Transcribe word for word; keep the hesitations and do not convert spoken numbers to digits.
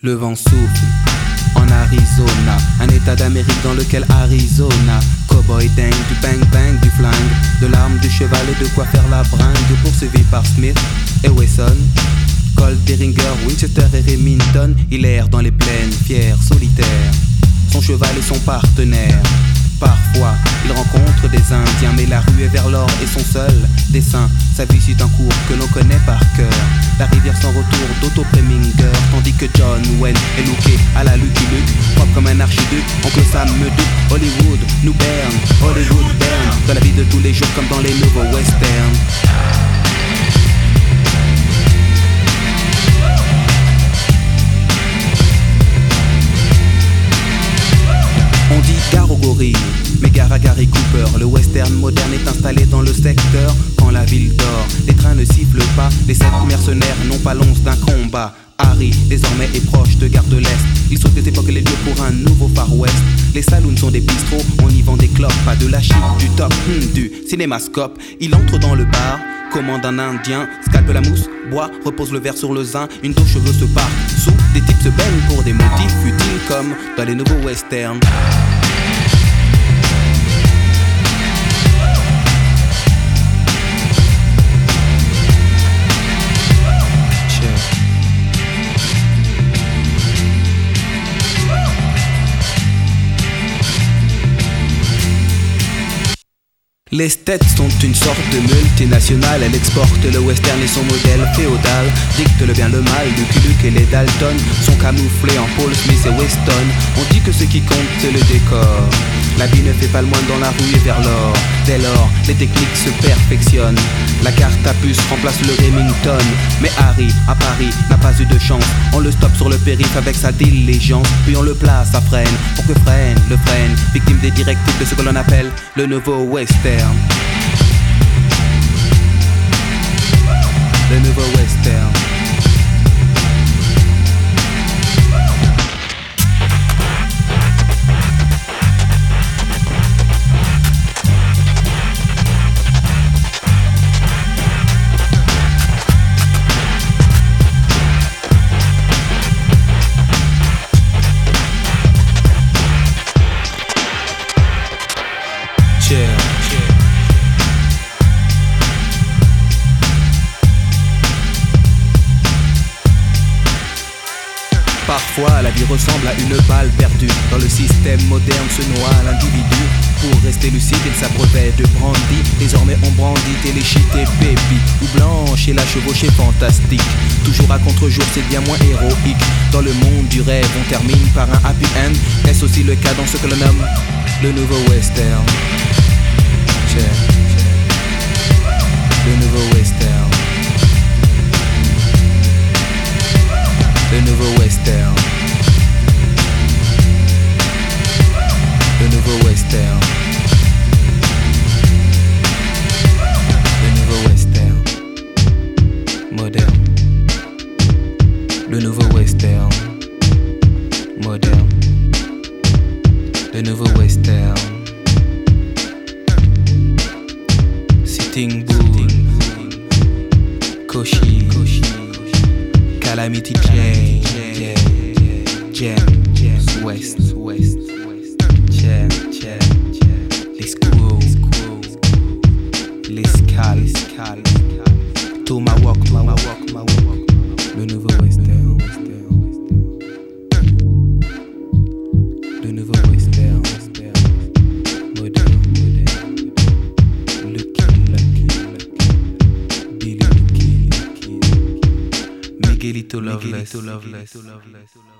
Le vent souffle en Arizona, un état d'Amérique dans lequel Arizona. Cowboy dingue, du bang bang, du flingue, de l'arme, du cheval et de quoi faire la bringue. Poursuivi par Smith et Wesson, Colt, Derringer, Winchester et Remington. Il erre dans les plaines, fier, solitaire, son cheval est son partenaire. Parfois, il rencontre des Indiens, mais la rue est vers l'or et son seul dessin. Sa vie suit un cours que l'on connaît par cœur, la rivière sans retour d'Otto Preminger. Tandis que John Wayne est looké à la Lucky Luke, propre comme un archiduc. Oncle Sam me doute, Hollywood nous berne, Hollywood berne, dans la vie de tous les jours comme dans les nouveaux westerns. On dit gare aux gorilles, mais gare à Gary Cooper. Le western moderne est installé dans le secteur. Quand la ville dort, les trains ne sifflent pas. Les sept mercenaires n'ont pas l'once d'un combat. Harry, désormais, est proche de Gare de l'Est. Il saute des époques et les lieux pour un nouveau Far West. Les saloons sont des bistrots, on y vend des clopes. Pas de la chic, du top, hmm, du cinémascope. Il entre dans le bar, commande un indien, scalpe la mousse, boit, repose le verre sur le zin. Une dos cheveux se part sous, des types se baignent pour des motifs futiles comme dans les nouveaux westerns. Les States sont une sorte de multinationale. Elle exporte le western et son modèle féodal. Dicte le bien, le mal, Lucky Luke et les Dalton sont camouflés en Paul Smith et Weston. On dit que ce qui compte c'est le décor. La vie ne fait pas le moine dans la rue et vers l'or. Dès lors, les techniques se perfectionnent. La carte à puce remplace le Remington. Mais Harry, à Paris, n'a pas eu de chance. On le stoppe sur le périph' avec sa diligence. Puis on le place à freine, pour que freine, le freine. Victime des directives de ce que l'on appelle le nouveau western. Le nouveau western. Parfois, la vie ressemble à une balle perdue. Dans le système moderne se noie l'individu. Pour rester lucide, il s'abreuvait de brandy. Désormais, on brandit Téléchit et Baby. Ou Blanche et la chevauchée fantastique. Toujours à contre-jour, c'est bien moins héroïque. Dans le monde du rêve, on termine par un happy end. Est-ce aussi le cas dans ce que l'on nomme le nouveau western? Yeah. Le nouveau western. Le nouveau western. Le nouveau western. Le nouveau western. Moderne. Le nouveau western. Moderne. Le nouveau western. Sitting Bull. Koshi. Calamity Jane, Jam, Jam, West, West, Jam, Jam, les Squirrels, les Scal, Tomahawk, Tomahawk, le nouveau western, le nouveau western, moderne, Lucky Luke, Billy Lucky. Miguelito Loveless.